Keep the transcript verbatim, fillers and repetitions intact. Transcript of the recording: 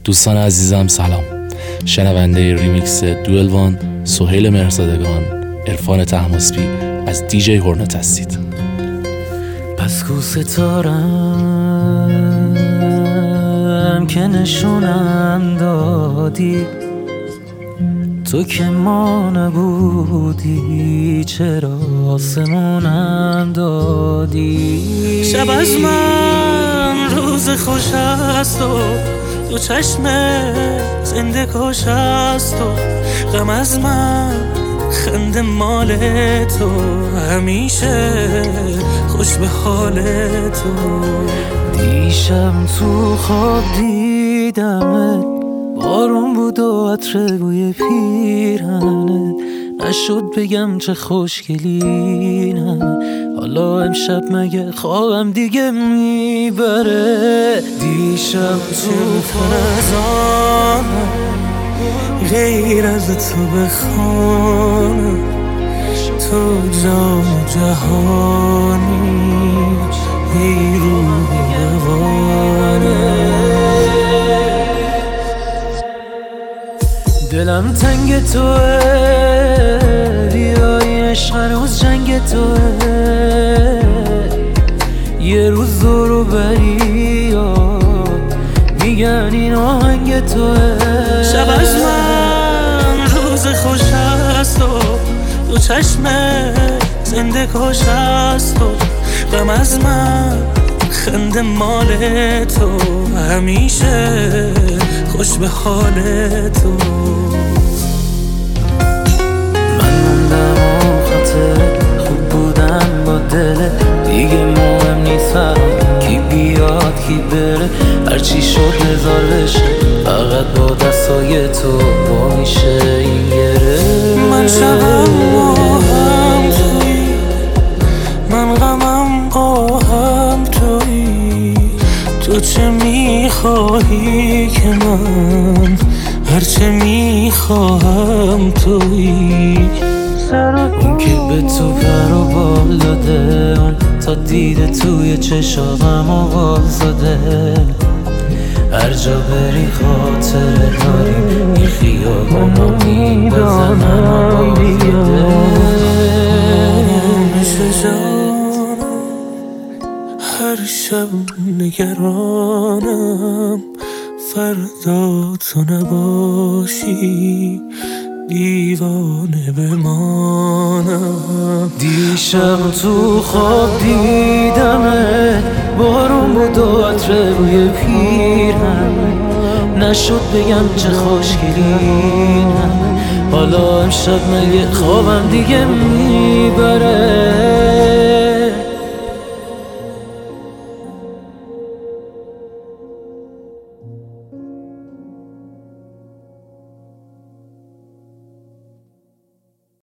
دوستان عزیزم سلام. شنونده ریمیکس دوئل وان سهیل مهرزادگان، عرفان طهماسبی از دیجی هورنت هستید. پس کو ستارم که نشونم دادی، تو که ما نبودی چرا آسمونم دادی. شب از من روز خوش است و تو چشم زنده کش است و غم از من خنده مال تو، همیشه خوش به حال تو. دیشب تو خواب دیدمت، بارون بود و عطر بوی پیرهنت، نشد بگم چه خوشگلی نه. حالا امشب مگه خوابم دیگه میبره. دیشب تو فرزانم غیر از تو بخوانم، تو جام جهانی ای روح روانه. دلم تنگ توه، بیای عشق هنوز جنگ توه. یه روز دورو بری میگن این آهنگ توه. شب از من روز خوش است و تو چشم زنده کش است و غم از من خنده مال تو، همیشه خوش به حال تو. من موندم و خاطر خوب بودم با دل دیگه مهم نیست فرام کی بیاد کی بره. هرچی شد نزار بشه فقط با دستای تو با میشه این گره. من شبم با هم توی، من غمم با هم توی. تو چه میخواهی که من هرچه میخواهم توی. اون که به تو پر و بال داده، اون تا دیده توی چشاقم آواز داده. هر جا بری خاطر داریم این خیابانو میدانم بیاده. مثل جانم هر شب نگرانم، فردا تو نباشی دیوانه بمانم. دیشب تو خواب دیدمت، بارون بود و عطر بوی پیرهنت، نشد بگم چه خوشگلی نه. حالا امشب مگه خوابم دیگه میبره.